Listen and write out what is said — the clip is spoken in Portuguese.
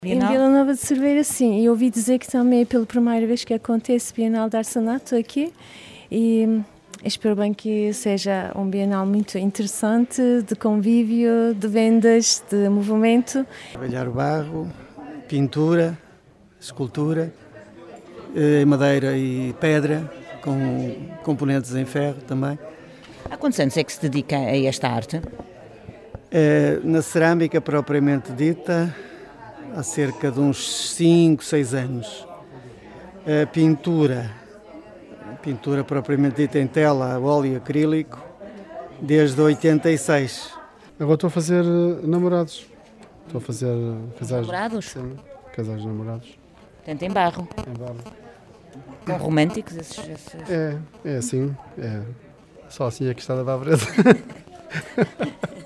Em Vila Nova de Cerveira, sim. E ouvi dizer que também é pela primeira vez que acontece Bienal de Artesanato aqui. E espero bem que seja um Bienal muito interessante, de convívio, de vendas, de movimento. Trabalhar o barro, pintura, escultura, madeira e pedra, com componentes em ferro também. Há quantos anos é que se dedica a esta arte? Na cerâmica propriamente dita, há cerca de uns 5, 6 anos. A pintura propriamente dita em tela, óleo acrílico, desde 86. Agora estou a fazer namorados. Estou a fazer casais. Namorados? Sim, casais namorados. Portanto, em barro. Em barro. Com românticos esses... É assim. É. Só assim é que está a dar a